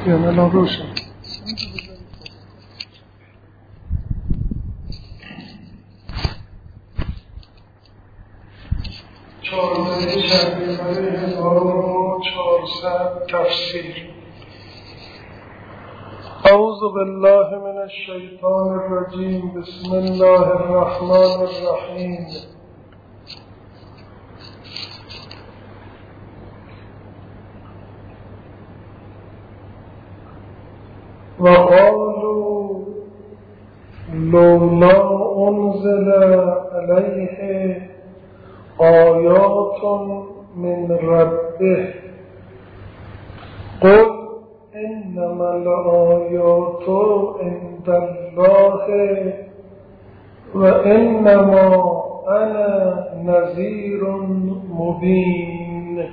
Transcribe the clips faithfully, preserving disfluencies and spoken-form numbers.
بیان الان روشن. چهارده شهریور هزار و چهارصد تفسیر. اعوذ بالله من الشیطان الرجیم. بسم الله الرحمن الرحیم. وقالوا لولا انزل علیه آیات من ربه قل انما الآیات عند الله و انما انا نذیر مبین.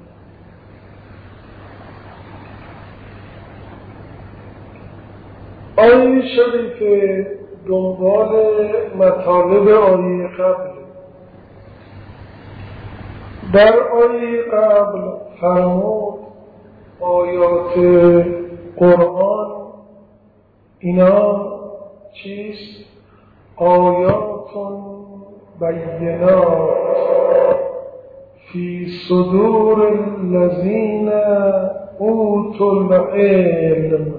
آیه شریف دنبال مطالب آیه قبل. در آیه قبل فرمود آیات قرآن اینا چیست؟ آیات بینات فی صدور الذین اوتوا العلم.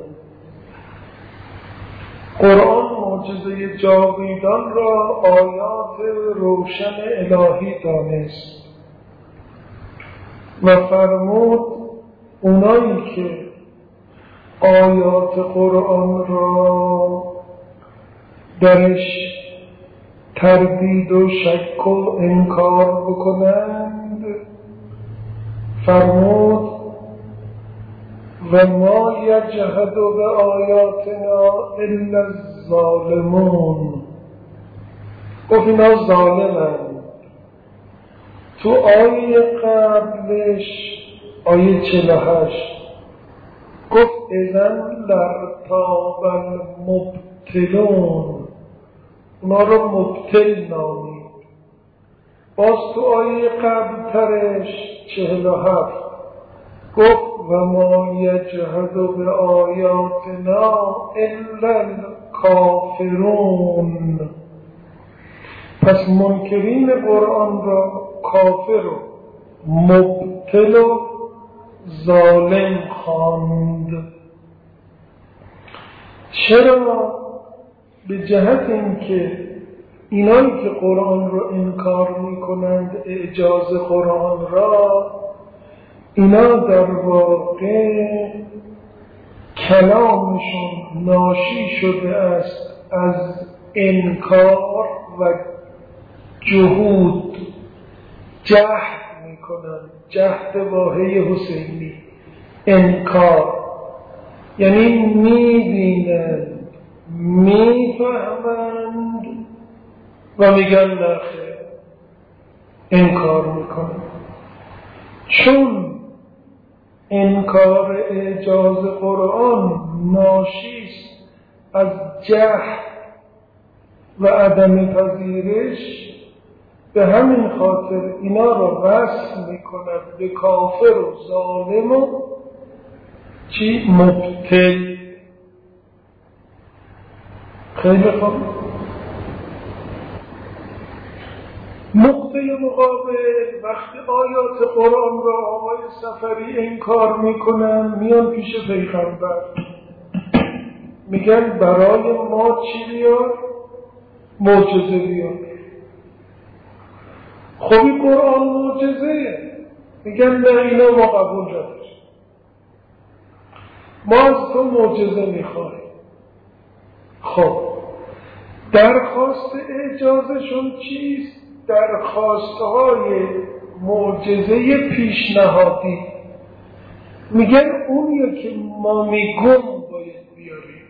قرآن معجزه جاویدان را آیات روشن الهی دانست و فرمود اونایی که آیات قرآن را درش تردید و شک و انکار بکنند فرمود و ما یجحد بآیاتنا الا الظالمون. گفت اینا ظالمند. تو آیه قبلش آیه چهل و هشت گفت اذن لارتاب المبتلون، اونا رو مبتل نامید. باز تو آیه قبل ترش چهل و هفت گفت و ما یجحد بآیاتنا الا الکافرون. پس منکرین قرآن را کافر و مبتل و ظالم خواند. چرا؟ به جهت اینکه اینایی که قرآن را انکار میکنند اعجاز قرآن را، اینا در واقع کلامشون ناشی شده است از انکار و جهود. جهد میکنن، جهد واهی حسینی، انکار یعنی میبینند، میفهمند و میگن نخیر، انکار میکنن. چون انکار اعجاز قرآن ناشیست از جهل و عدم پذیرش، به همین خاطر اینا را وصل میکند به کافر و ظالم و چی؟ مبتل. خیلی خوب. نقطه مقابل وقتی آیات قرآن را آقای سفری انکار میکنن میان پیش پیغمبر میگن برای ما چی بیار؟ معجزه بیار. خب قرآن معجزه. میگن نه اینا ما قبول نداریم، ما از تو معجزه میخوایم. خب درخواست اعجازشون چیست؟ درخواستهای معجزه پیشنهادی. میگن اونیه که ما میگم باید بیاریم.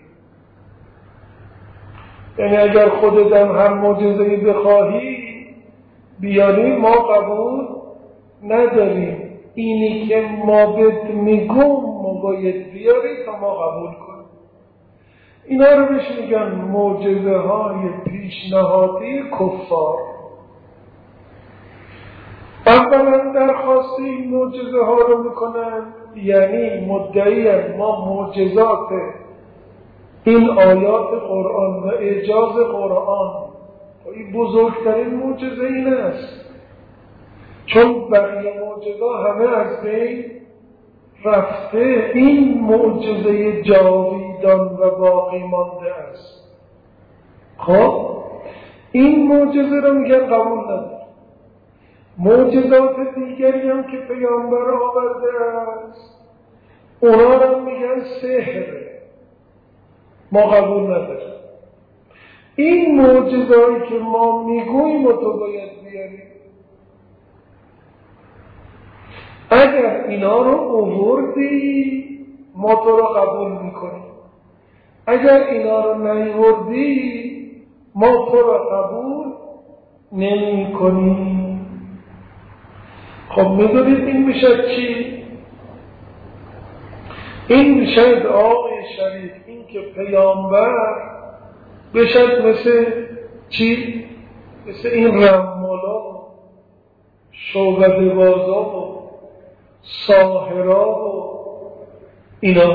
یعنی اگر خودتم هر معجزه‌ای بخواهی بیاریم ما قبول نداریم، اینی که ما بهت میگم ما باید بیاری تا ما قبول کنیم. اینا رو بهش میگن معجزه های پیشنهادی کفار. اولا درخواست این معجزه ها رو میکنن یعنی مدعی ما معجزات این آیات قرآن و اعجاز قرآن، این بزرگترین معجزه این است، چون بقیه معجزه همه از بین رفته، این معجزه جاویدان و باقی مانده است. خب این معجزه رو میگن قبول نداره. معجزات دیگری هم که پیامبر آورده است اونا رو میگن سحره، ما قبول نداریم. این معجزه‌ای که ما میگوییم و تو باید بیاری، اگر اینا رو آوردی ما تو رو قبول میکنیم، اگر اینا رو نیاوردی ما تو رو قبول نمی کنیم. خب میدونید این میشه چی؟ این میشه دعای شریف، این که پیامبر بشد مثل چی؟ مثل این رمالا و شعبده بازا و ساحرا و اینا،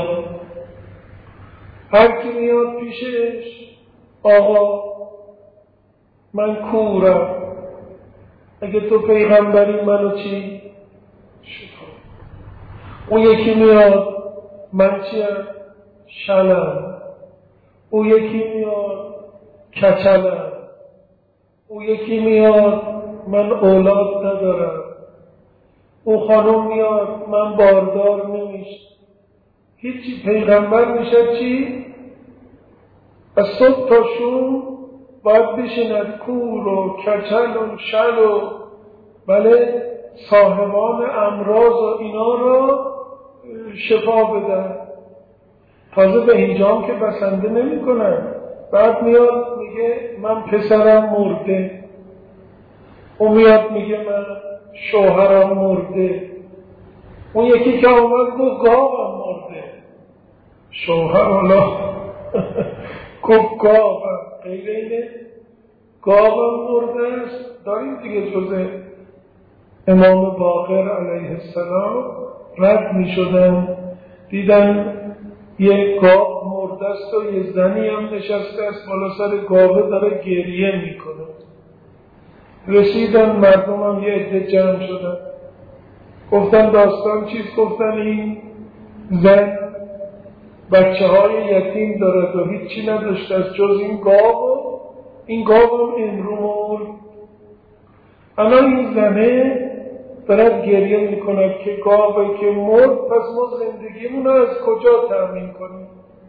هر کی میاد پیشش آقا من کورم، اگه تو پیغمبری منو چی؟ شفا. اون یکی میاد من چیم؟ شلم. اون یکی میاد کچلم. اون یکی میاد من اولاد ندارم. اون خانم میاد من باردار نمیشه. هیچی. پیغمبر میشه چی؟ از صبح تا شب باید بشیند کور و کچل و شل و بله صاحبان امراض و اینا رو شفا بدن. تازه به اینجام که بسنده نمی کنن. بعد میاد میگه من پسرم مرده، اون میاد میگه من شوهرم مرده، اون یکی که آمد گفت گاوم مرده، شوهر حالا گفت گاوم، غیر اینه گاوم مرده است. داریم دیگه جزء امام باقر علیه السلام رد می شدن، دیدن یک گاو مرده است و یه زنی هم نشسته است بالا سر گاوه داره گریه می کنه. رسیدن مردم هم یه عده جمع شدن، گفتن داستان چیست؟ گفتن این زن بچه های یتیم دارد و هیچی نداشته از جز این گاو و این گاو هم امرو مرد. الان این زنه دارد گریه میکند که گاوی که مرد، پس ما زندگیمون از کجا تأمین کنیم؟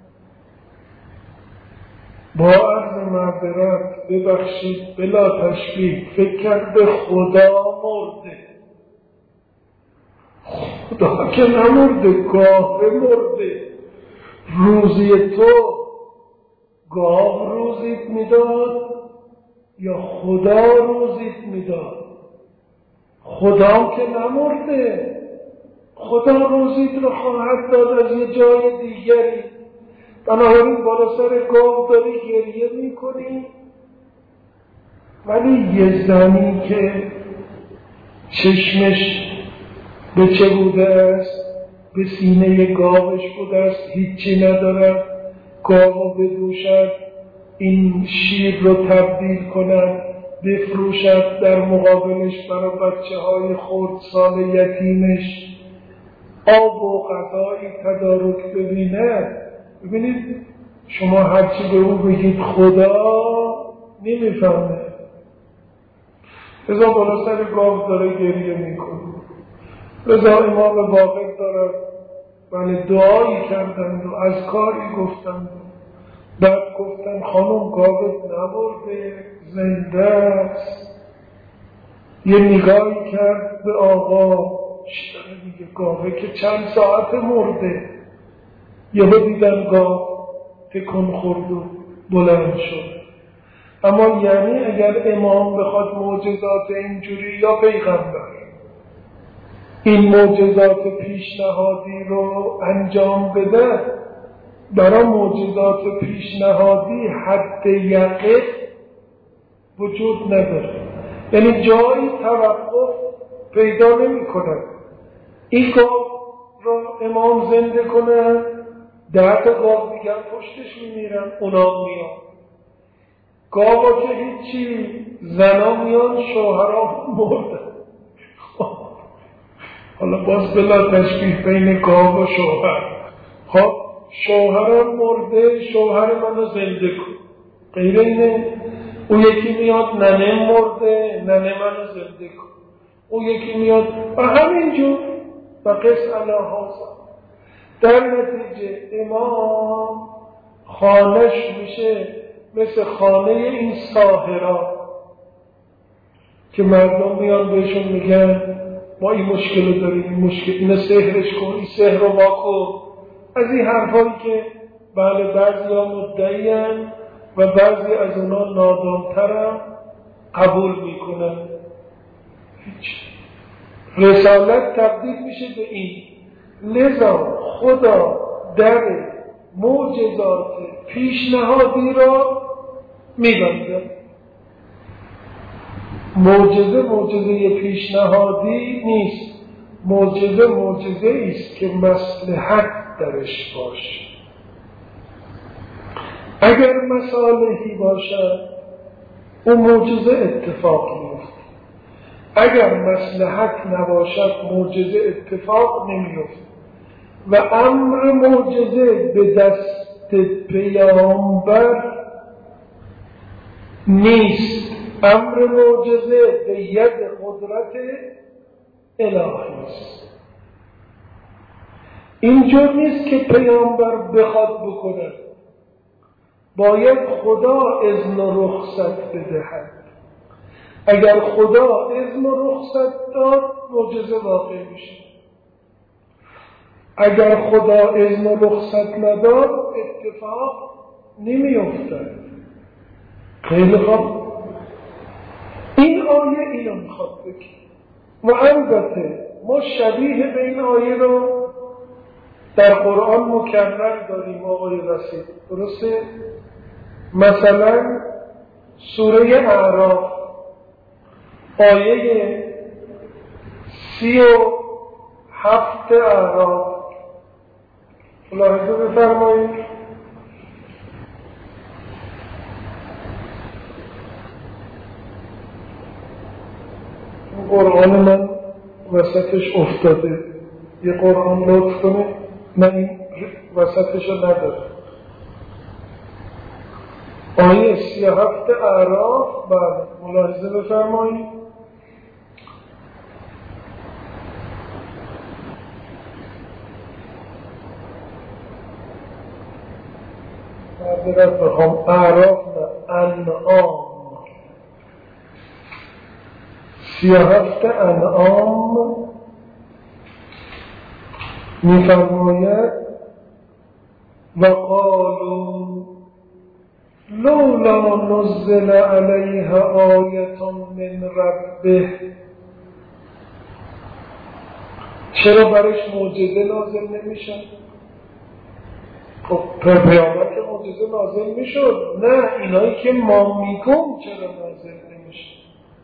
با عرض معذرت ببخشید بلا تشبیه، فکر کرده خدا مرده. خدا که نمرده، گاو مرده. روزی تو گاو روزیت میداد یا خدا روزیت میداد؟ خدا که نمرده، خدا روزیت رو خواهد داد از یه جای دیگری. بنابراین بالا سر گاو داری گریه میکنی، ولی یه زنی که چشمش به چه بوده است؟ به سینه گاوش بوده است، هیچی ندارد، گاو بدوشد، این شیر رو تبدیل کند بفروشد، در مقابلش برای بچه های خردسال یتیمش آب و غذایی تدارک ببیند. ببینید شما هرچی به او بگید خدا نمیفهمه. رضا بالا سر گاو داره گریه میکنه. رضا امام باقر دارد بله دعایی کردند و از کاری گفتند، بعد گفتن خانم گاوت نبرده، زنده است. یه نگاهی کرد به آقا، شداره میگه گاوه که چند ساعت مرده. یه دیدن گاو تکون خورد و بلند شد. اما یعنی اگر امام بخواد معجزات اینجوری یا پیغمبر این معجزات پیشنهادی رو انجام بده، برای معجزات پیشنهادی حد یقین وجود نداره، یعنی جایی توقف پیدا نمی کند. این گاو را امام زنده کنه، ده تا گاو دیگر پشتش میمیرن، اونا میان. گاوا که هیچی، زنا میان، شوهرها مردن. حالا باز بلا تشبیه بین گاو و شوهر. خب شوهرم مرده، شوهر منو زنده کن. غیر اینه. او یکی میاد ننه مرده، ننه منو زنده کن. او یکی میاد و همینجور و قص علی هذا. در نتیجه امام خانش میشه مثل خانه این ساحران که مردم میان بهشون میگن ما این مشکل رو داریم، این مشکل، اینو سحرش کن، این سحر رو واکن. از این حرفایی که بله بعضی ها مدعی هستند و بعضی از اونا نادانتر قبول میکنن. رسالت تبدیل میشه به این. لذا خدا در معجزات پیشنهادی را میبنده. معجزه معجزه پیشنهادی نیست، معجزه معجزه است که مصلحت درش باشه. اگر مصالحی باشد اون معجزه اتفاق میفته، اگر مصلحت نباشد معجزه اتفاق نمیفته. و امر معجزه به دست پیامبر نیست، امر معجزه به ید قدرت الهی است. اینجور نیست که پیامبر بخواد بکنه، باید خدا اذن و رخصت بدهد. اگر خدا اذن و رخصت داد معجزه واقع میشه. اگر خدا اذن و رخصت نداد اتفاق نمیافتد. خیلی خوب، این آیه اینو میخواد بگه. و البته ما شبیه به این آیه رو در قرآن مکرر داریم آقای رسید، درسته؟ مثلا سوره اعراف آیه سی و هفت اعراف ملاحظه بفرمایید. قرآن من وسطش افتاده، یه قرآن لطف کنه، من این وسطش رو نداره. آیه سی و هفت اعراف، بله ملاحظه بفرمایید. معذرت بخوام، اعراف نه، انعام، سی و هفت انعام می‌فرماید و قالوا لولا نزل علیه آیة من ربه. چرا برش معجزه نازل نمیشه؟ خب پیامبر که معجزه نازل میشد. نه، اینایی که ما میگم چرا نازل نمیشه؟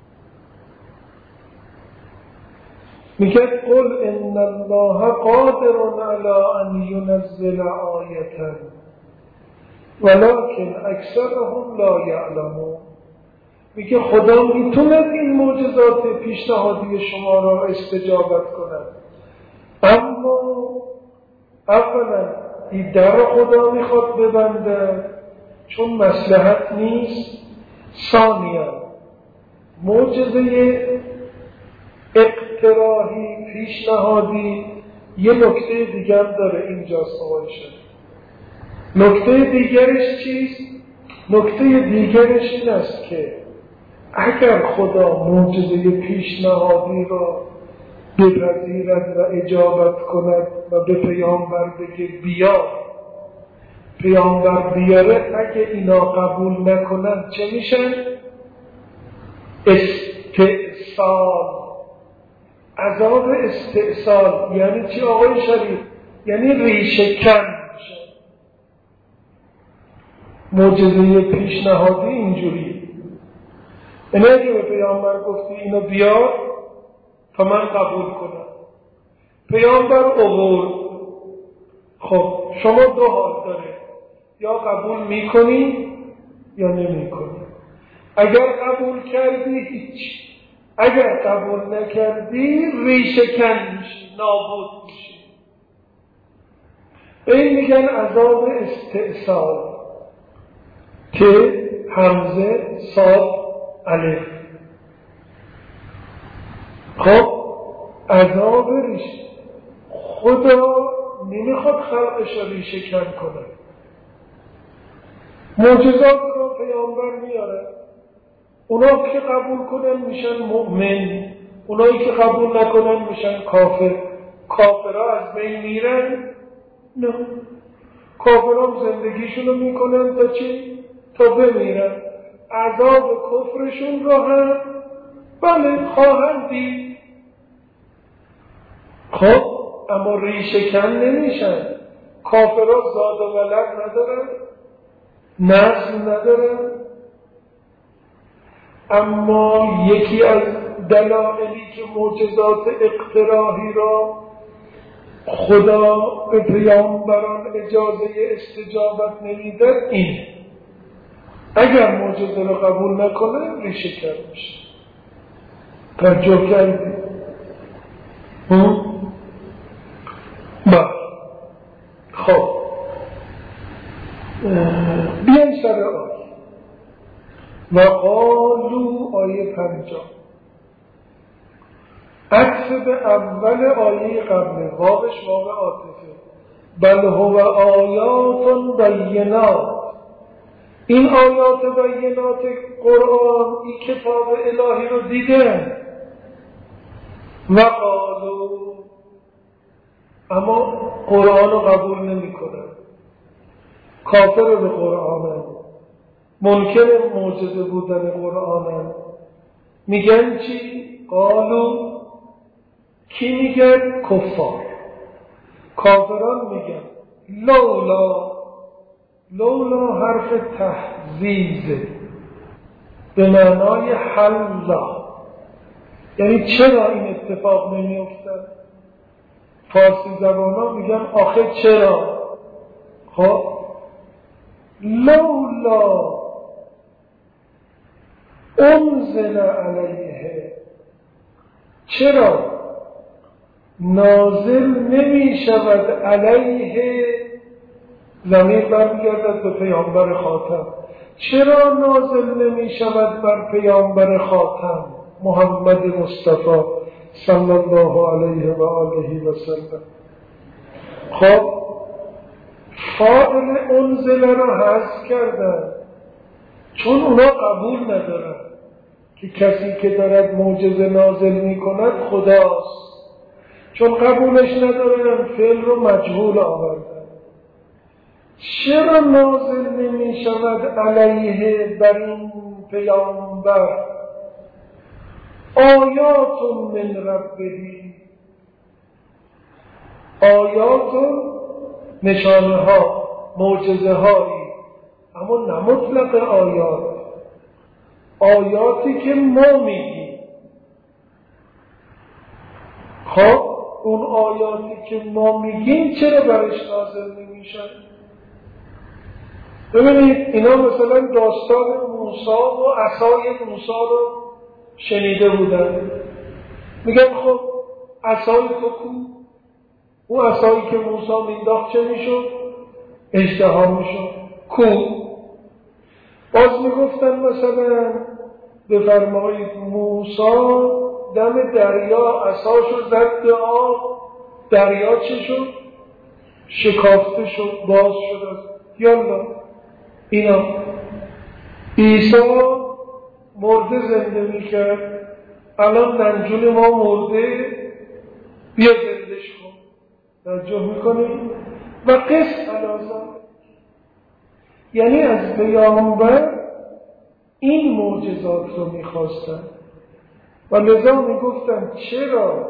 میگه قل ان الله قادر علی ان ینزل آیة ولكن اکثرهم لا یعلمون. میگه خدا میتونه این معجزات پیشنهادی شما را استجابت کند، اما اولا این در خدا میخواد ببنده چون مصلحت نیست. ثانیا معجزه اقتراحی پیشنهادی یه نکته دیگر داره اینجاست آقای شد. نکته دیگرش چیست؟ نکته دیگرش این است که اگر خدا معجزه پیشنهادی را بپذیرد و اجابت کند و به پیامبر بگه بیا، پیامبر بیاره، اگه اینا قبول نکنند چه میشن؟ استئصال، عذاب استئصال. یعنی چی آقای شریف؟ یعنی ریشه کن میشه. معجزه پیشنهادی اینجوری، یعنی اگه به پیامبر گفتی اینو بیار تا من قبول کنم، پیامبر آورد. خب شما دو حال داره، یا قبول میکنی یا نمیکنی. اگر قبول کردی هیچ، اگر قبول نکردی ریشه کن میشی، نابود میشی. به این میگن عذاب استئصال که همزه صاد الف. خب عذاب ریشه، خدا نمیخواد خلقش رو ریشه کن کنه. معجزات رو پیامبر میاره، اونا که قبول کنن میشن مؤمن، اونایی که قبول نکنن میشن کافر. کافرها از بین میرن؟ نه، کافرها زندگیشون رو میکنن تا چی؟ تا بمیرن. عذاب کفرشون رو هم بله خواهند دید. خب اما ریشه کن نمیشن. کافرها زاد و ولد ندارن، نسل ندارن. اما یکی از دلایلی که معجزات اقتراحی را خدا به پیامبران اجازه استجابت نمیداد این، اگر معجزه را قبول نکنه ریشه کن میشه. توجه کردی؟ با خب بیایم سر آیه. و قالو آیه پنجاه عکس به اول آیه قبل، واوش واو عاطفه. بل هو آیات بینات، این آیات بینات قرآن، این کتاب الهی رو دیدن. و قالو، اما قرآن رو قبول نمی کنن، کافر به قرآن، منکر معجزه بودن قرآن. میگن چی؟ قالو، کی میگن؟ کفار. کافران میگن لولا، لولا حرف تحزیزه به معنای حلا، یعنی چرا این اتفاق نمیافتد؟ فارسی زبان ها میگن آخه چرا؟ خب لولا انزل علیه، چرا نازل نمی شود علیه، ضمیر برمیگردد به پیامبر خاتم. چرا نازل نمی شود بر پیامبر خاتم محمد مصطفی صلی الله علیه و آله و سلم؟ خب فاعل انزل را حذف کردن، چون اونا قبول ندارن که کسی که دارد معجزه نازل می کند خداست. چون قبولش ندارن فعل رو مجهول آوردن. چرا نازل نمی شود علیه بر این پیامبر آیات من ربهی، آیات نشانه ها، معجزه هایی، اما نه مطلق آیات، آیاتی که ما میگیم. خب اون آیاتی که ما میگیم چرا برش نازل نمیشن؟ ببینید اینا مثلا داستان موسی و عصای موسی رو شنیده بودن، میگن خب عصای تو کو؟ اون عصایی که موسی مینداخت چه میشد؟ اژدها میشد. کو؟ باز میگفتن مثلا بفرمایید موسی دم دریا عصاشو زد به آب، دریا چه شد؟ شکافته شد، باز شد. یالا اینا عیسی مرده زنده میکرد، الان ننجون ما مرده، بیا زندش کن. توجه میکنیم؟ و قص علازم، یعنی از پیامبر این معجزات رو میخواستن و لذا میگفتن چرا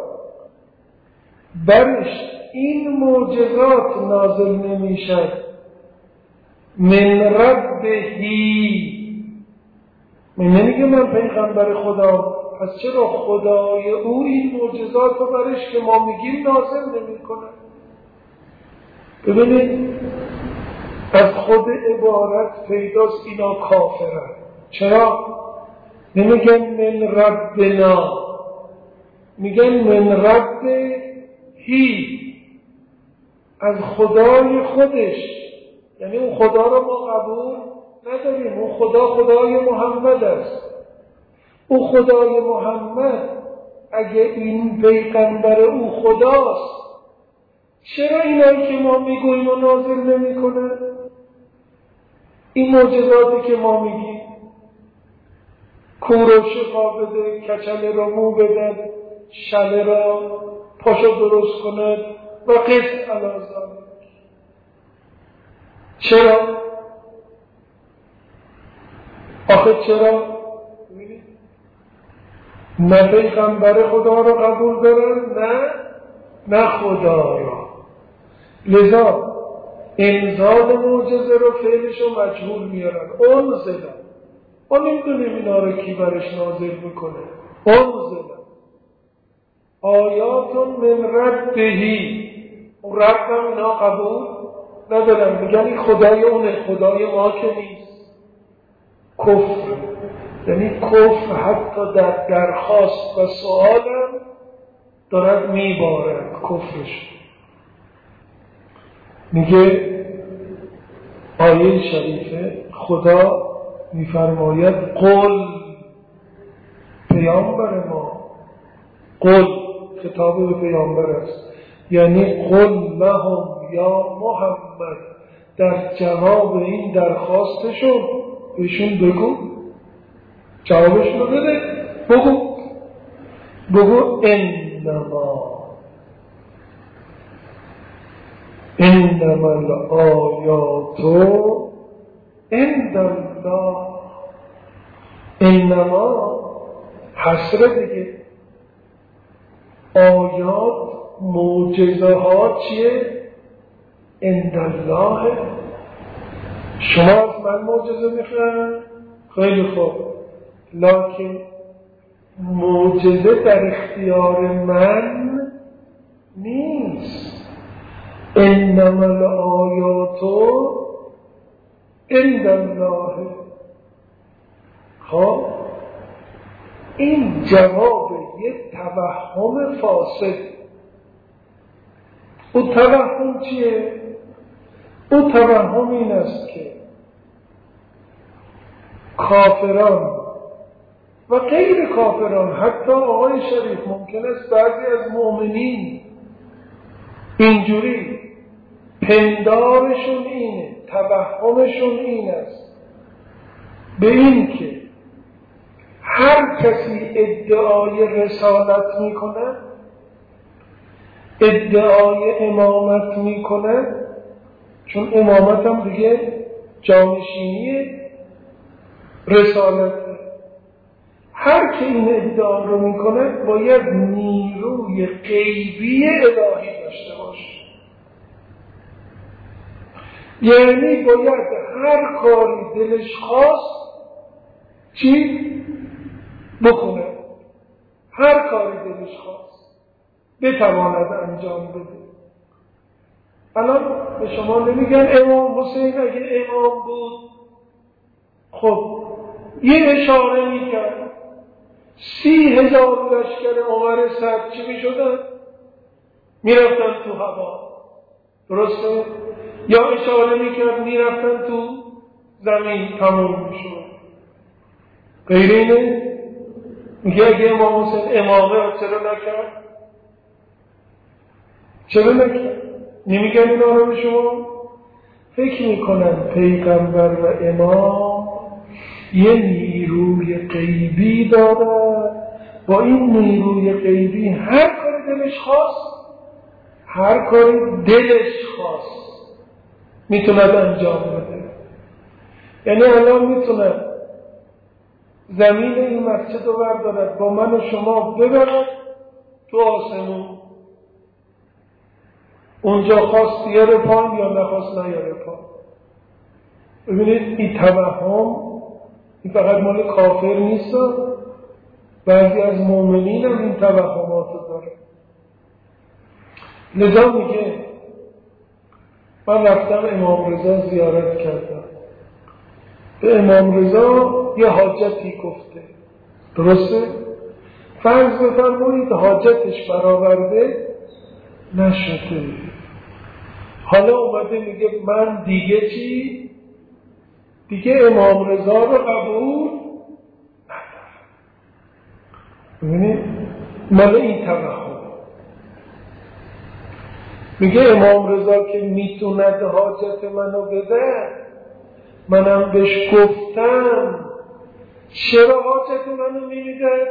برش این معجزات نازل نمیشد من ربهی. من نمیگه من پیغمبر خدا پس چرا خدای او این معجزات رو برش که ما میگیم نازل نمی کنه؟ ببینید از خود عبارت پیداست اینا کافرن. چرا؟ نمیگن من ربنا، میگن من رب هی، از خدای خودش. یعنی اون خدا رو ما قبول نداریم. اون خدا خدای محمد است. اون خدای محمد اگه این پیغمبر او خداست، چرا اینایی که ما میگوییم و نازل نمی کنه؟ این معجزاتی که ما میگیم، کور و شفا بده، کچل را مو بدن، شله را پاشو درست کند و قصد علازان، چرا؟ آخه چرا؟ نه پیغمبر خدا را قبول دارن، نه نه خدا را. لذا انزال معجزه رو فعلش رو مجهول میارن. انزل، ما نمیدونیم اینا رو کی برش نازل میکنه. انزل آیاتون من ربهی، اون رب هم اینا قبول ندارن، میگن این خدای اونه، خدای ما که نیست. کفر، یعنی کفر حتی در درخواست و سوالم دارد میبارد کفرش. میگه آیه شریفه خدا میفرماید قل، پیامبر ما، قل خطاب به پیامبر است، یعنی قل لهم یا محمد، در جواب این درخواستشون بهشون بگو، جوابشون رو بده، بگو بگو انما انما الآیات عند الله. انما حسره دیگه، آیات معجزه ها چیه؟ عند الله. شما از من معجزه میخواین؟ خیلی خوب، لکن معجزه در اختیار من نیست. انما الآیات عند الله. خب این جواب یک توهم فاسد. او توهم چیه؟ او توهم این است که کافران و غیر کافران، حتی آقای شریف ممکن است بعضی از مؤمنین اینجوری پندارشون اینه، توهمشون این است به این که هر کسی ادعای رسالت میکنه، ادعای امامت میکنه، چون امامت هم دیگه جانشینی رسالت، هر که این ادعا رو میکنه باید نیروی غیبی الهی داشته باشه. یعنی باید هر کاری دلش خواست چی بکنه، هر کاری دلش خواست بتواند انجام بده. الان به شما نمیگن امام حسین اگه امام بود خب یه اشاره میکرد سی هزار لشکر عمر سعد چی میشدن؟ میرفتن تو هوا، درسته؟ یا اشاره میکرد میرفتن تو زمین، تموم میشد. غیر اینه؟ میگه اگه امام حسین امامه چرا نکرد؟ چرا نکرد؟ نمیگن این آنها به شما؟ فکر میکنن پیغمبر و امام یه نیروی غیبی داره، با این نیروی غیبی هر کاری دلش خواست، هر کاری دلش خواست میتوند انجام بده. یعنی الان میتونه زمین این مسجد رو بردارد با من و شما ببرد تو آسمون، اونجا خواست بیاره پایین یا نخواست نیاره پایین. ببینید این توهم این فقط مال کافر نیست، بعضی از مؤمنین هم این توهمات رو داره. لذا میگه من رفتم امام رضا زیارت کردم، به امام رضا یه حاجتی گفته، درسته؟ فرض بفرمایید حاجتش برآورده نشده، حالا اومده میگه من دیگه چی؟ دیگه امام رضا رو قبول ندارم. ببینید مال این توهم. میگه امام رضا که میتوند حاجت منو بده، منم بهش گفتم چرا حاجت منو نمیده؟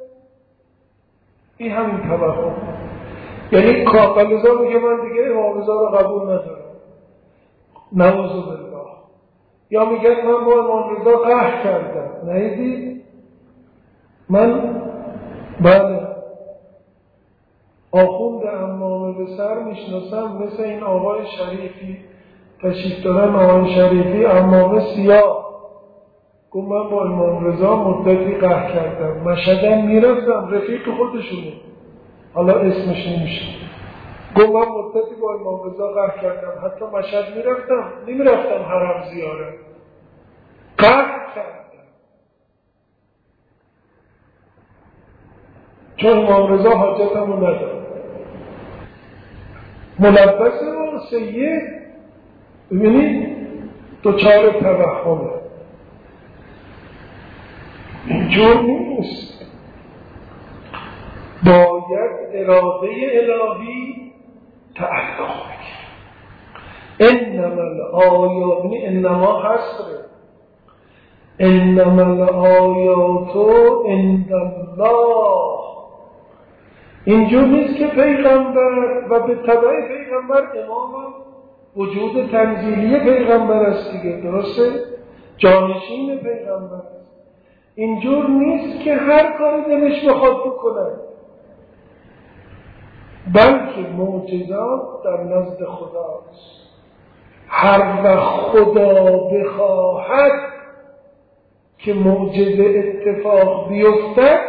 این همین توهم. یعنی کاغلزا میگه من دیگه امام رضا رو قبول ندارم، نعوذ بالله. یا میگه من با امام رضا قهر کردم، ندیدید؟ من بله آخوند امامه به سر میشناسم، مثل این آقای شریفی تشریف دارن، آقای شریفی امامه سیاه، گفت من با امام رضا مدتی قهر کردم، مشهدم میرفتم، رفیق خودشونه حالا اسمش نمیشه، گفت من مدتی با امام رضا قهر کردم، حتی مشهد میرفتم نمیرفتم حرم زیارت، قهر کردم چون امام رضا حاجتمو ندارم. ملبس و سید ببینید دوچار توهمه، اینجور نیست. باید اراده الهی تعلق بگیره. انما الآیات، انما حسره، انما الآیات عند الله. اینجور نیست که پیغمبر و به تبع پیغمبر امام وجود تنزیلی پیغمبر است دیگه، درسته؟ جانشین پیغمبر است. اینجور نیست که هر کاری دلش بخواد بکنه، بلکه معجزات در نزد خداست. هر وقت خدا بخواهد که معجزه اتفاق بیفتد،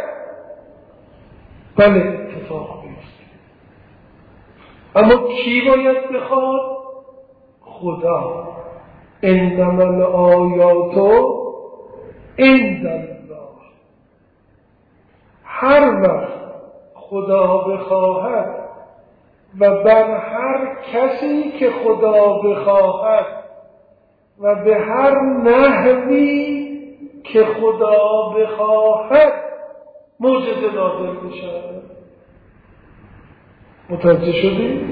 بله اتفاق بیفته. اما کی باید بخواد؟ خدا. انما الآیات عند الله. هر وقت خدا بخواهد و بر هر کسی که خدا بخواهد و به هر نحوی که خدا بخواهد معجزه نازل بشه. متوجه شدی؟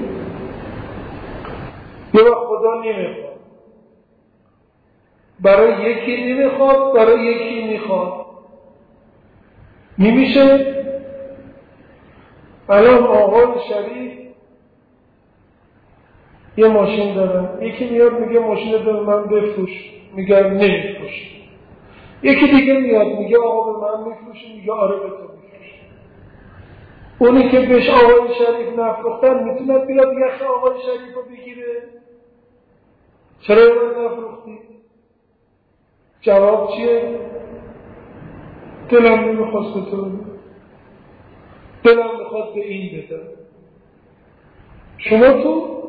یه وقت خدا نمیخواد، برای یکی نمیخواد، برای یکی میخواد. نمیشه. الان آقای شریف یه ماشین دارن، یکی میاد میگه ماشین دارم من بفروش، میگه نمیفروش. یکی دیگه میاد میگه آقا به من میفروشی، میگه آره به تو میفروش. اونی که بهش آقای شریف نفروختن میتونه بیاد یخ آقای شریف رو بگیره؟ چرا من نفروختی؟ جواب چیه؟ دلم نمیخواست به تو، دلم میخواد به این بدم. شما تو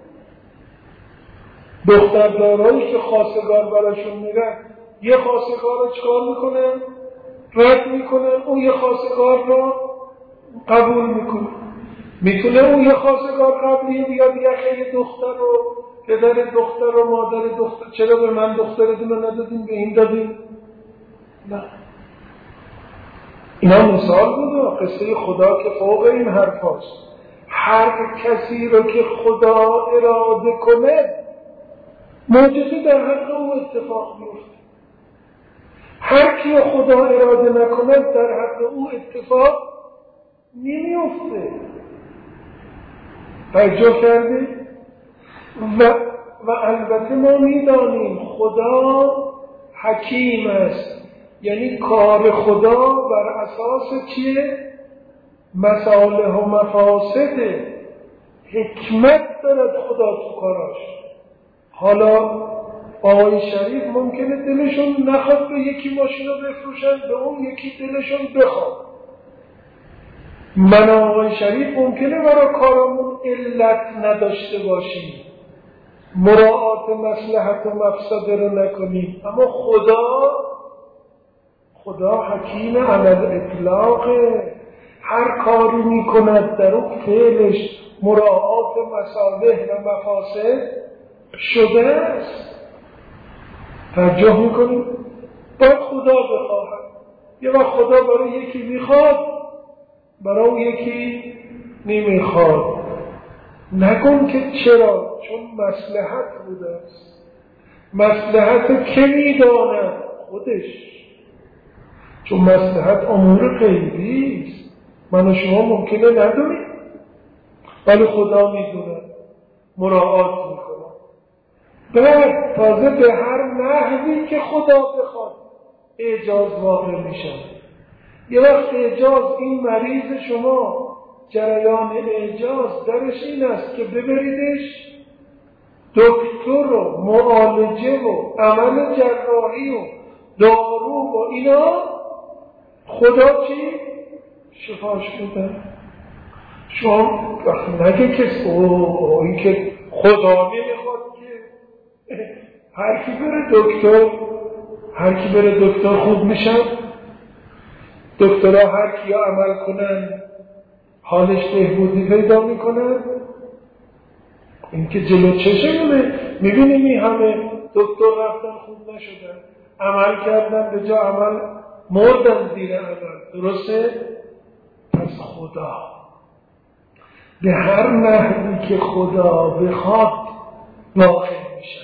دختردارایی که خواستگار براشون میرن، یه خواستگار رو چکار میکنن؟ رد میکنن، اون یه خواستگار رو قبول میکنه. میتونه اون یه خواستگار قبلی بیاد یه خیلی دختر رو، پدر دختر و مادر دختر، چرا به من دخترتون رو ندادیم به این دادیم؟ نه. اینا مثال بود، قصه خدا که فوق این حرف هاست. هر کسی رو که خدا اراده کنه معجزه در حق او اتفاق میفته. هر کی خدا اراده نکنه در حق او اتفاق نمیفته. توجه کردی؟ و و البته ما میدانیم خدا حکیم است، یعنی کار خدا بر اساس چیه؟ مصالح و مفاسد، حکمت دارد خدا تو کاراش. حالا آقای شریف ممکنه دلشون نخواد به یکی ماشین رو بفروشن، به اون یکی دلشون بخواد. من آقای شریف ممکنه برای کارمون علت نداشته باشیم، مراعات مصلحت و مفسده رو نکنیم، اما خدا خدا حکیم عمل اطلاقه، هر کاری میکند در اون فعلش مراعات مصالح و مفاسد شده است. توجه میکنیم؟ باید خدا بخواهد. یه وقت خدا برای یکی میخواد، برای اون یکی نمیخواد. نگم که چرا؟ چون مصلحت بوده است. مصلحت که میداند؟ خودش. چون مصلحت امور غیبی است، من و شما ممکنه ندونیم، ولی خدا میدونه، مراعات میکنه. بعد تازه به هر نحوی که خدا بخواد اعجاز واقع میشه. یه وقت اعجاز این مریض شما، جریان اعجاز درش این است که ببریدش دکتر و معالجه و عمل جراحی و دارو و اینا، خدا چی؟ شفاش بوده. شما نگه که اوه این که خدا نمیخواد که هر کی بره دکتر هر کی بره دکتر خوب میشن. دکترها هر کیا عمل کنن حالش بهبودی پیدا میکنن. این که جلو چشمونه. میبینیم این همه دکتر رفتن خوب نشدن، عمل کردن به جا عمل مردن زیر عمل. درسته؟ پس خدا به هر نحوی که خدا بخواد واقع میشه.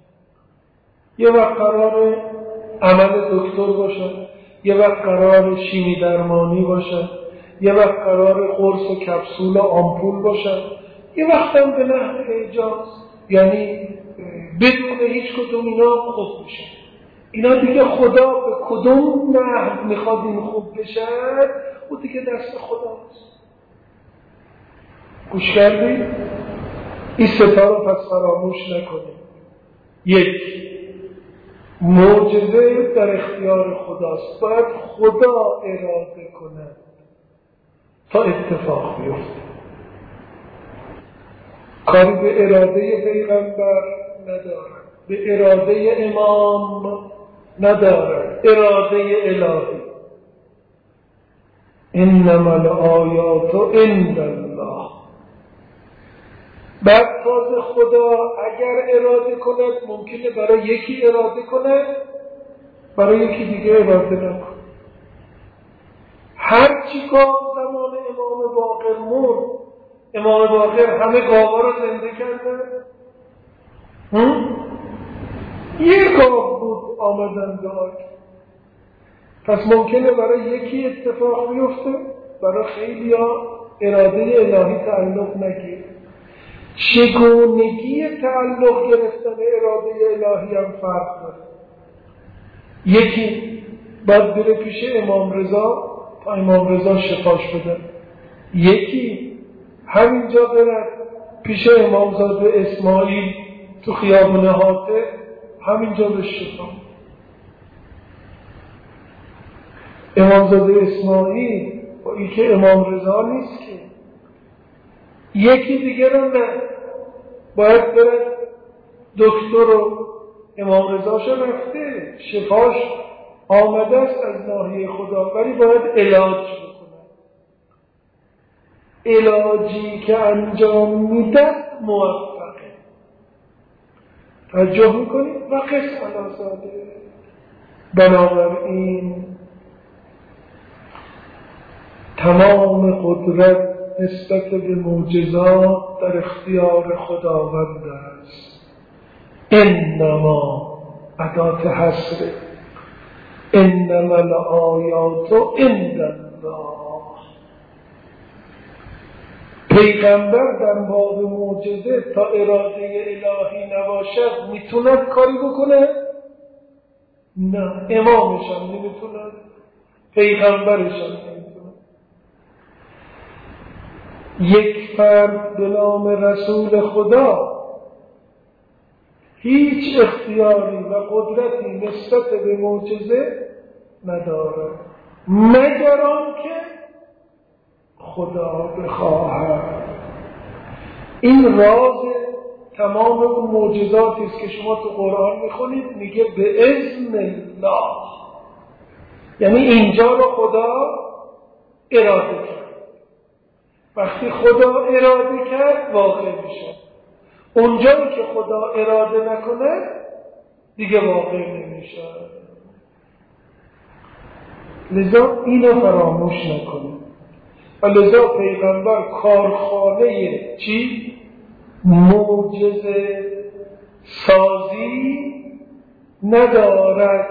یه وقت قرار عمل دکتر باشه، یه وقت قرار شیمی درمانی باشه، یه وقت قرار قرص و کپسول و آمپول باشه، یه وقت هم به نحو اعجاز، یعنی بدون هیچ کدوم اینا خوب میشه. اینا دیگه خدا به کدوم نحو میخواد این خوب بشه، او دیگه دست خداست. گوش کردید؟ این ستا رو پس فراموش نکنید. یک، معجزه در اختیار خداست، باید خدا اراده کند تا اتفاق بیفته. کاری به اراده پیغمبر ندارد، به اراده امام ندارد، اراده الهی. انما الآیات عند الله. بعد تازه خدا اگر اراده کند ممکنه برای یکی اراده کند، برای یکی دیگه اراده نکند. هر چی گاه زمان امام باقر مرد، امام باقر همه گاوا رو زنده کردن؟ یه گاه بود آمدن دار. پس ممکنه برای یکی اتفاق بیفته، برای خیلی ها اراده الهی تعلق نگیره. چگونگی تعلق گرفتن اراده الهی هم فرق داره. یکی باید بره پیش امام رضا تا امام رضا شفاش بده، یکی همینجا بره پیش امامزاده اسماعیل تو خیابون حاطب، همینجا به شفا. امامزاده اسماعیل با این که امام رضا نیست که. یکی دیگه رو نه، باید بره دکتر رو امام رضاش رفته، شفاش آمده است از ناحیه خدا، ولی باید علاج بکنه. علاجی که انجام میدن موفقه. توجه میکنید؟ و قص علازاده. بنابراین تمام قدرت نسبت به معجزات در اختیار خداوند است. انما ادات حصر، انما الآیات عند الله. پیغمبر در باب معجزه تا اراده الهی نباشد میتوند کاری بکنه؟ نه. امامش هم نمیتوند، پیغمبرش هم نمیتوند. یک فرد به نام رسول خدا هیچ اختیاری و قدرتی نسبت به معجزه ندارد، مگر آنکه خدا بخواهد. این راز تمام اون معجزاتی است که شما تو قرآن میخونید، میگه به اذن الله، یعنی اینجا رو خدا اراده کرد. وقتی خدا اراده کرد واقع میشه. اونجایی که خدا اراده نکنه دیگه واقع نمیشه. لذا اینو فراموش نکنید. و لذا پیغمبر کارخانه چی؟ معجزه سازی ندارد.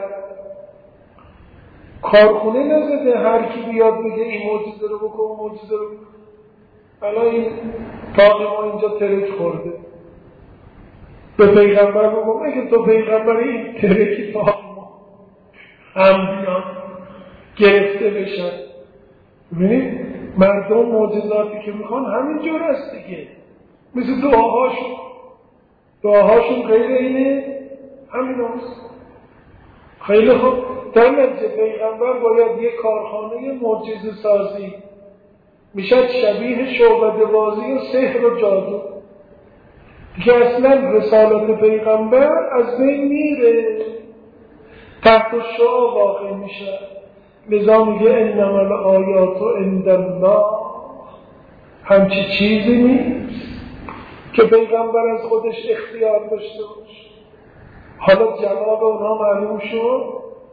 کارخونه نزده هر کی بیاد بگه این معجزه رو بکن، معجزه رو بکن. الان این تاق ما اینجا ترک خورده، به پیغمبر بگم اگه تو پیغمبر این ترکی تاق ما هم بیان گرفته بشن. ببینید مردم معجزاتی که میخوان همینجور هست دیگه، مثل دعاهاشون دعاهاشون غیر اینه، همین هست. خیلی خوب، در نتیجه پیغمبر باید یک کارخانه معجزه سازی میشد شبیه شعبده بازی و سحر و جادو که اصلا رسالت پیغمبر از بین میره، تحت شعا واقع میشه. لذا میگه انما الآیات عند الله، همچی چیزی نیست که پیغمبر از خودش اختیار داشته باشه. حالا جواب اونا معلوم شد.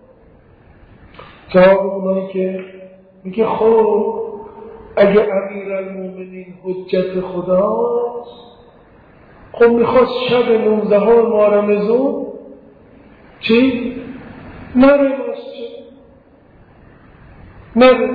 جواب اونایی که میگه خب اگه امیرالمومنین حجت خداست، خب میخواست شب نوزدهم ماه رمضان چی؟ نره مسجد، نره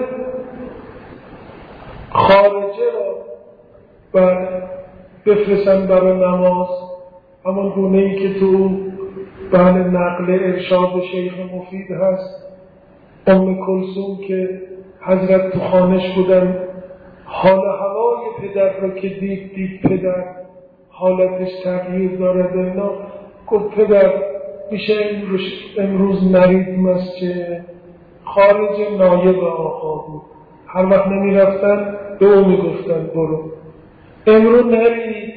خارجه را بر بفرستن برای نماز، همان گونه ای که تو بله نقل ارشاد شیخ مفید هست. ام کلثوم که حضرت تو خانش بودن، حال هوای پدر را که دید دید پدر حالتش تغییر دارد اینا، گفت پدر میشه امروز, امروز نرید مسجد. خارج نایب آقا بود، هر وقت نمی رفتن به او می گفتن برو امروز نرید.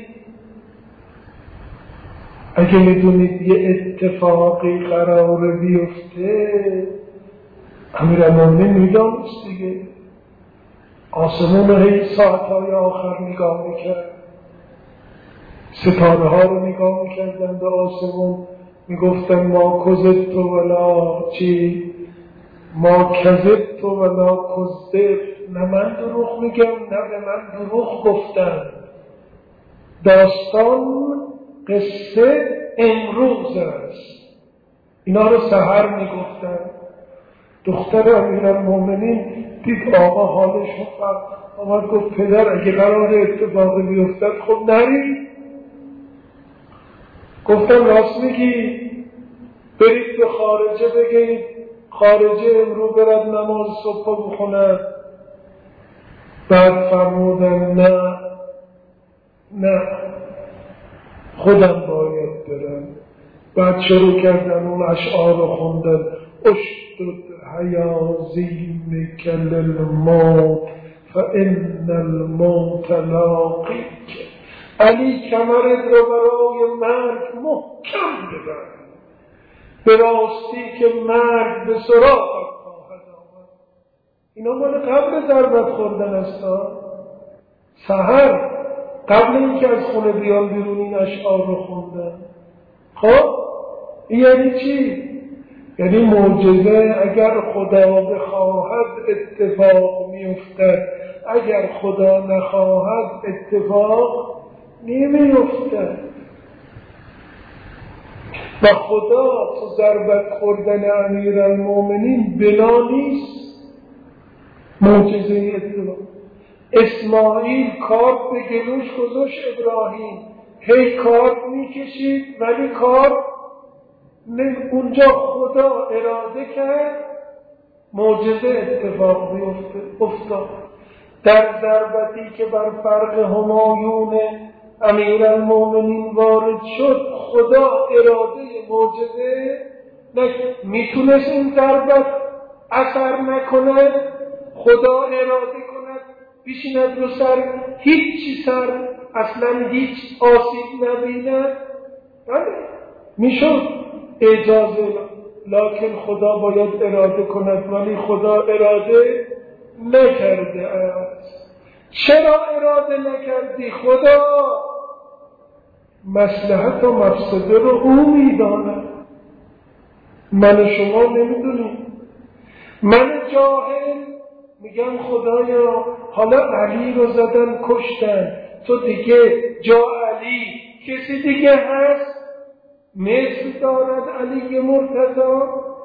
اگه می دونید یه اتفاقی قراره بیفته، امیرالمومنین میدانست دیگه. آسمون رو هی ساعتهای آخر نگاه میکرد، ستاره ها رو نگاه میکردن به آسمون، میگفتن ما کذبت ولا چی، ما کذبت ولا کذب، نه من دروغ میگم نه به من دروغ گفتن. داستان قصه امروز است. اینا رو سحر میگفتن. دختر امیرالمومنین دید آقا حالش خوب، آمد گفت پدر اگه قرار اتفاقی بیفتد خب نری. گفتم راست میگی، برید به خارجه بگید خارجه امرو برد نماز صبح بخونه. بعد فرمودن نه نه خودم باید برم. بعد شروع کردن اون اشعار رو خوندن. اشتد حیازینک للموت فان الموت لاقیک. علی کمرت رو برای مرگ محکم ببند، به راستی که مرگ به سراغت خواهد آمد. اینا مال قبل ضربت خوردن است. سحر قبل اینکه از خونه بیان بیرون این اشعار رو خوندن. خب این یعنی چی؟ یعنی معجزه اگر خدا بخواهد اتفاق میافتد، اگر خدا نخواهد اتفاق نمیافتد. و خدا تو ضربت خوردن امیرالمومنین بنا نیست. معجزه اتفاق. اسماعیل کارت به گلوش گذاشت ابراهیم، هی کارت میکشید ولی کارت اونجا خدا اراده کرد معجزه اتفاق بیفتاد. در ضربتی که بر فرق همایون امیرالمومنین وارد شد خدا اراده معجزه نکرد. میتونست این ضربت اثر نکنه، خدا اراده کند بشیند رو سر، هیچی سر اصلا هیچ آسیب نبیند؟ بله میشد اجازه، لکن خدا باید اراده کند، ولی خدا اراده نکرده است. چرا اراده نکردی؟ خدا مصلحت و مفسده رو او میداند، من و شما نمیدونیم. من جاهل میگم خدایا حالا علی رو زدن کشتن، تو دیگه جا علی کسی دیگه هست مثل دارد علی مرتضی؟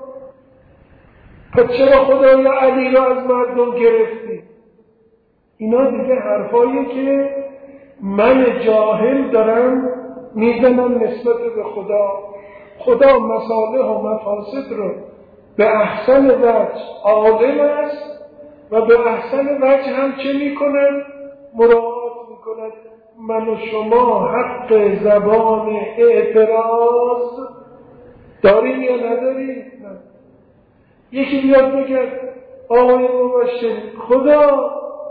پس چرا خدایا علی رو از مردم گرفتی؟ اینا دیگه حرفایی که من جاهل دارم میزنم نسبت به خدا. خدا مصالح و مفاسد رو به احسن وجه عالم است و به احسن وجه هم چه میکنن؟ مراعات میکنن. من و شما حق زبان اعتراض داریم یا نداریم؟ نه. یکی بیاد بگه آقای مبشر خدا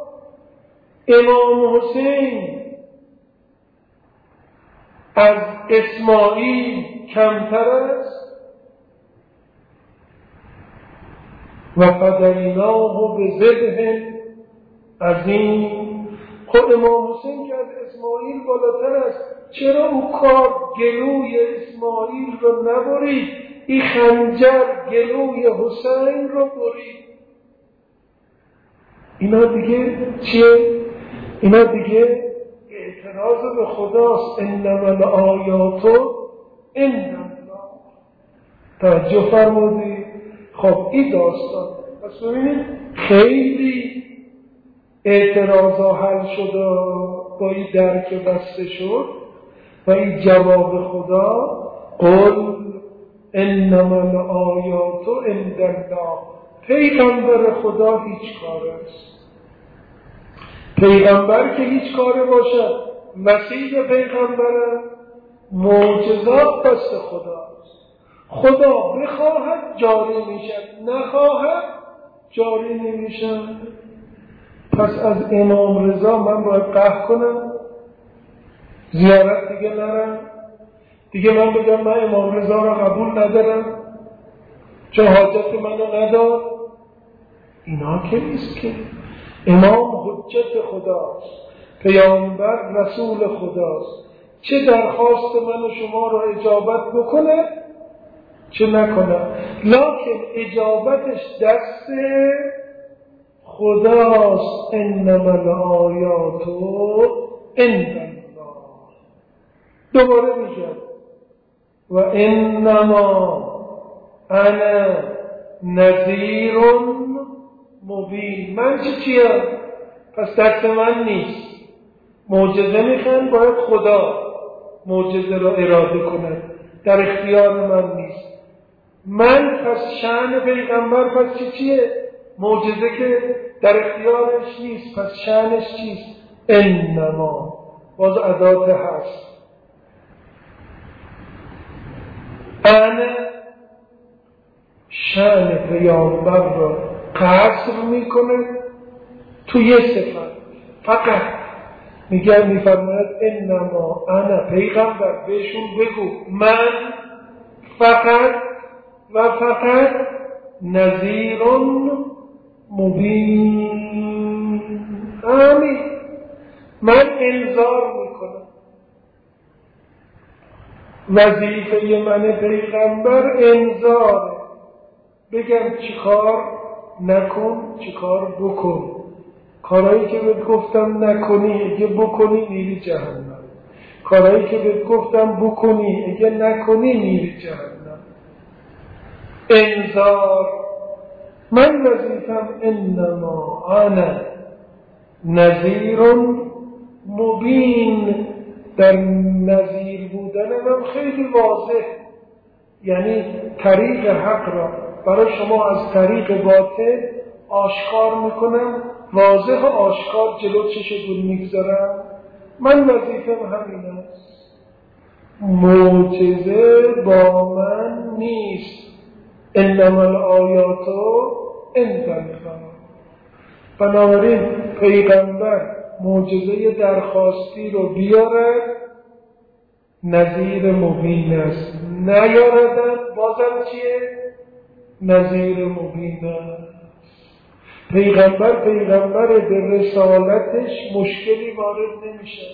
امام حسین از اسماعیل کمتر است؟ و فدیناه به ذبح عظیم. خود امام حسین که از اسماعیل بالاتر است، چرا او کار گلوی اسماعیل رو نبرید؟ این خنجر گلوی حسین رو برید. اینا دیگه چیه؟ اینا دیگه اعتراض به خداست. انما الآیات عند الله. توجه فرمودید؟ خب این داستان پس ببینید خیلی اعتراضا حل شد با این درک بسته شد و این جواب خدا قل انما الآیات عند الله. پیغمبر خدا هیچ کار است. پیغمبر که هیچ کاره باشد، مسیح پیغمبر معجزات دست خداست. خدا بخواهد جاری میشد، نخواهد جاری نمیشد. پس از امام رضا من باید قهر کنم، زیارت دیگه نرم، دیگه من بگم من امام رضا را قبول ندارم چون حاجت منو ندار؟ اینا که نیست که. امام حجت خداست، پیامبر رسول خداست، چه درخواست من و شما را اجابت بکنه چه نکنه، لکن اجابتش دست خداست. انما الآیات عند الله. دوباره میگم و انما انا نذیر مبین. من چی چیم؟ پس دست من نیست. معجزه میخوان باید خدا معجزه را اراده کند، در اختیار من نیست. من پس شأن پیغمبر پس چی چیه؟ معجزه که در اختیارش نیست، پس شأنش چیست؟ انما باز ادات هست. انا شأن پیامبر را قصر میکنه تو یه صفت فقط. میگه میفرماید انما انا پیغمبر، بهشون بگو من فقط و فقط نذیر مبین. آمین. من انذار میکنم. وظیفه من پیغمبر انذاره، بگم چیکار نکن چیکار بکن. کارهایی که بهت گفتم نکنی اگه بکنی میری جهنم، کارهایی که بهت گفتم بکنی اگه نکنی میری جهنم. انذار. من وظیفم انما انا نذیر مبین. در نذیر بودنم خیلی واضح، یعنی طریق حق را برای شما از طریق باطل آشکار میکنم، واضح و آشکار جلو چشتون میگذارم. من وظیفم همین است. معجزه با من نیست. انما الآیات عند الله. بنابراین پیغمبر معجزه درخواستی رو بیارد نظیر مبین است، نیاردن بازم چیه؟ نظیر مبین است. پیغمبر پیغمبر به رسالتش مشکلی وارد نمیشه.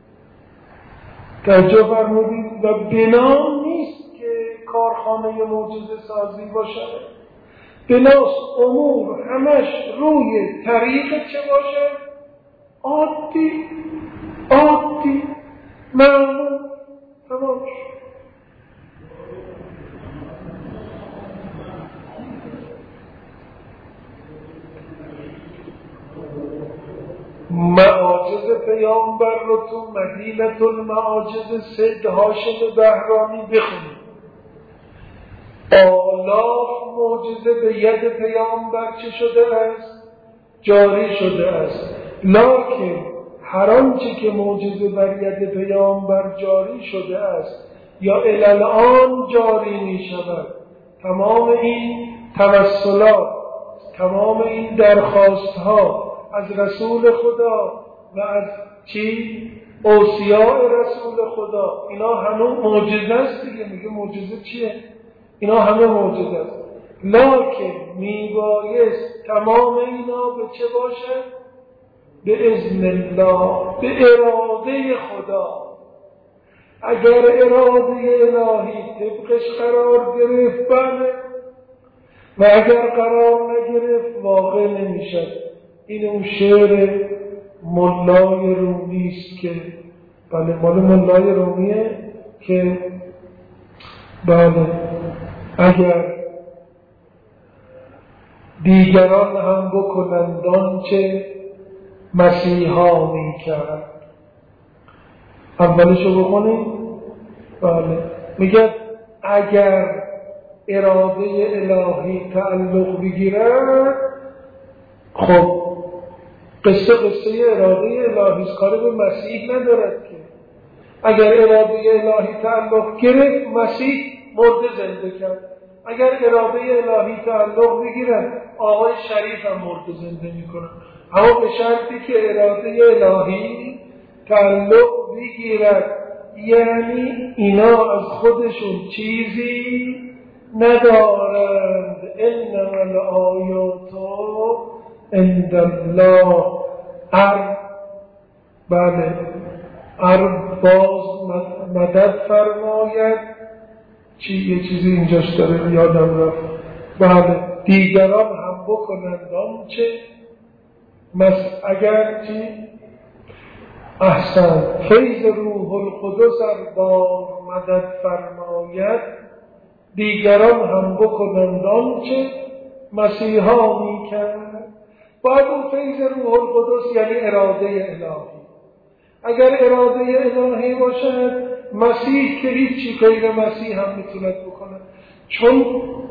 توجه فرمودید؟ و بنا نیست که کارخانه معجزه سازی باشه، بناست امور همش روی طریق چه باشه؟ عادی عادی معمول تمام. معاجز پیامبر رو تو مدینه المعاجز سید هاشم بهرانی بخونید. آلاف معجزه به ید پیامبر چه شده است؟ جاری شده است. لکن هر آنچه که معجزه بر ید پیامبر جاری شده است یا الان جاری می شود، تمام این توسلات، تمام این درخواست ها از رسول خدا و از چی؟ اوصیاء رسول خدا، اینا همه معجزه است دیگه. میگه معجزه چیه؟ اینا همه معجزه است. لکن میبایست تمام اینا به چه باشه؟ به اذن الله، به اراده خدا. اگر اراده الهی طبقش قرار گرفت بله، و اگر قرار نگرفت واقع نمیشه. این اون شعر ملای رومی است که بله مال ملای رومیه که بله اگر دیگران هم بکنند آنچه مسیحا میکرد. اولشو بخونیم. بله میگه اگر اراده الهی تعلق بگیرد، خب قصه قصه اراده الهی است، کاری به مسیح ندارد که. اگر اراده الهی تعلق گرفت مسیح مرده زنده کرد. اگر اراده الهی تعلق بگیرد آقای شریف هم مرده زنده میکنه، اما به شرطی که اراده الهی تعلق بگیرد، یعنی اینا از خودشون چیزی ندارند. انما الآیات عند الله. ار بله ار باز مدد فرماید چی یه چیزی اینجاش داره یادم رفت. بله دیگران هم بکنند آنچه مس اگر چی احسن فیض روح القدس ار باز مدد فرماید، دیگران هم بکنند آنچه مسیحا میکرد. باید اون فیض روح القدس یعنی اراده الهی. اگر اراده الهی باشد مسیح که هیچی غیر مسیح هم میتوند بکنه، چون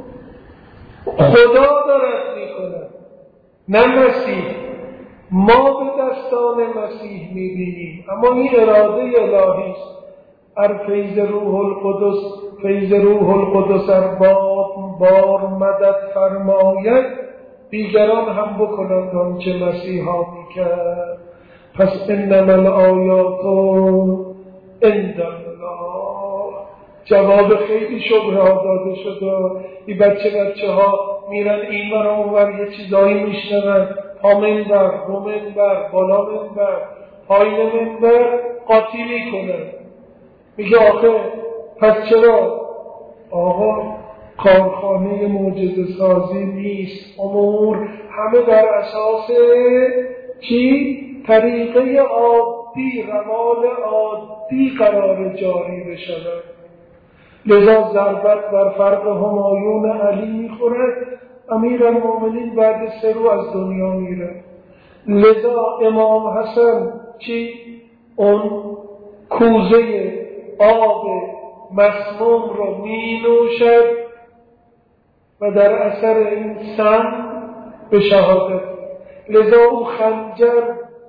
خدا دارد میکنه نه مسیح. ما به دستان مسیح میبینیم اما این اراده الهی است. ار فیض روح القدس فیض روح القدس ار بار مدد فرماید، دیگران هم بکنند آنچه مسیحا میکرد. پس انما الآیات عند الله. جواب خیلی شبهه ها داده شده. این بچه بچه ها میرن این ور اون ور یه چیزایی میشنون، پا منبر، رو منبر، بالا منبر، پایین منبر قاطی میکنن. میگه آخه پس چرا آقا کارخانه معجزه سازی نیست؟ امور همه در اساس چی؟ طریقه عادی، روال عادی قرار جاری بشود. لذا ضربت بر فرق همایون علی میخورد، امیرالمومنین بعد سه رو از دنیا میره. لذا امام حسن چی؟ اون کوزه آب مسموم رو می نوشد و در اثر این سم به شهادت. لذا او خنجر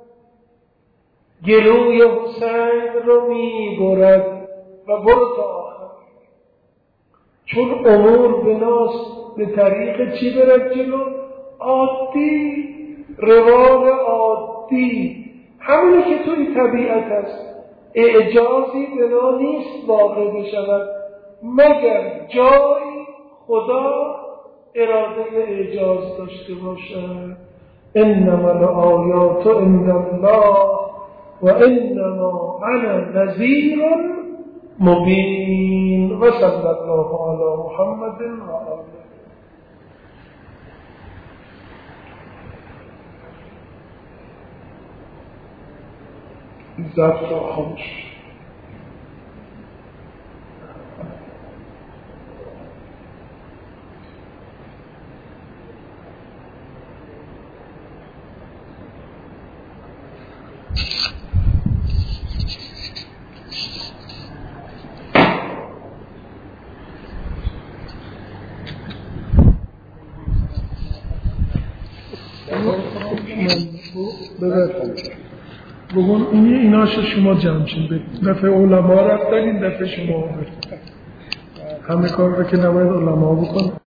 گلوی حسین رو می برد و برد تا آخر، چون امور بناست به طریق چی برد جلو؟ عادی روال عادی، همونی که توی طبیعت است. اعجازی بنا نیست واقع بشود مگر جایی خدا اراده اعجاز داشته باشد. انما الآیات عند الله و انما انا نذیر مبین و صلی الله علی محمد و آله. ضبط را خاموش. بگون اینی ایناشو شما جمع شید. دفعه علما رفتن، این دفعه شما همه کار رو که نباید علما بکن.